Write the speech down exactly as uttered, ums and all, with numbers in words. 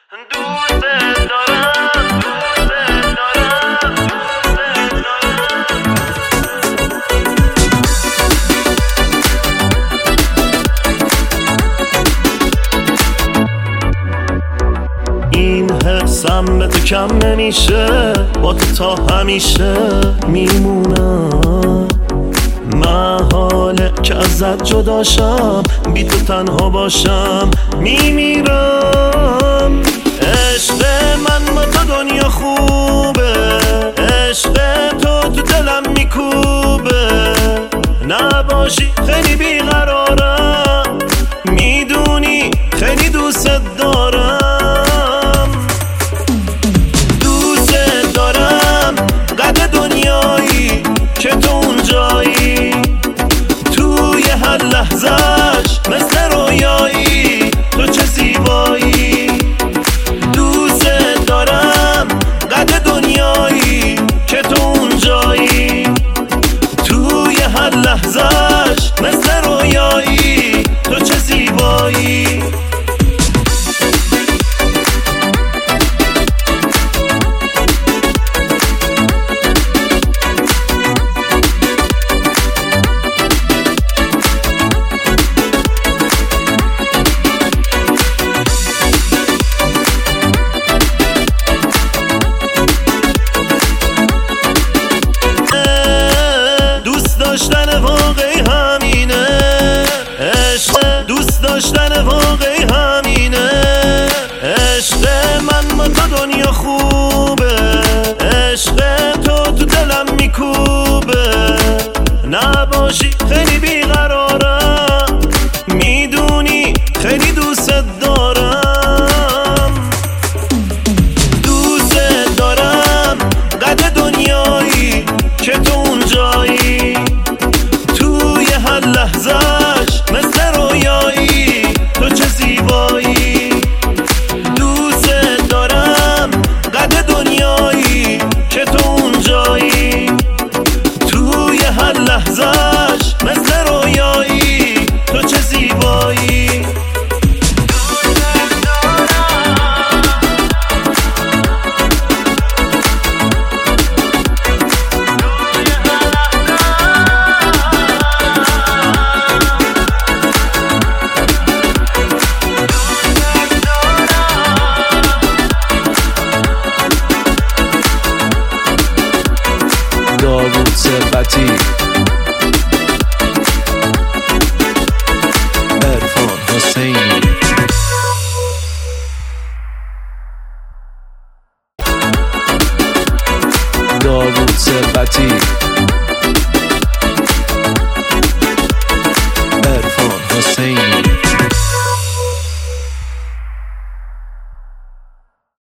دوست دارم، دوست دارم، این حسم به تو کم نمیشه، با تو تا همیشه میمونم. محاله که ازت جداشم، بی تو تنها باشم میمیرم. عشق من با تو دنیا خوبه، عشق تو تو دلم میکوبه. نباشی خیلی بیقرارم، میدونی خیلی دوست دارم. دوست دارم قد دنیایی که تو اونجایی، توی هر لحظهش مثل رویایی، تو چه زیبایی. دوست دارم قد دنیایی که تو اونجایی، توی هر لحظهش مثل رویایی، تو چه زیبایی. داشتن واقعی همینه، عشق دوست داشتن واقعی همینه. عشق من با تو دنیا خوبه، عشق تو تو دلم میکوبه. نباشی خیلی بیقرارم، میدونی خیلی دوست دارم. دوست دارم قد دنیایی که تو اونجایی، هر لحظهش مثل رویایی، تو چه زیبایی. دوست دارم قد دنیایی که تو اونجایی، توی هر لحظهش مثل رویایی، تو چه زیبایی. داوود ثروتی، عرفان حسینی. داوود ثروتی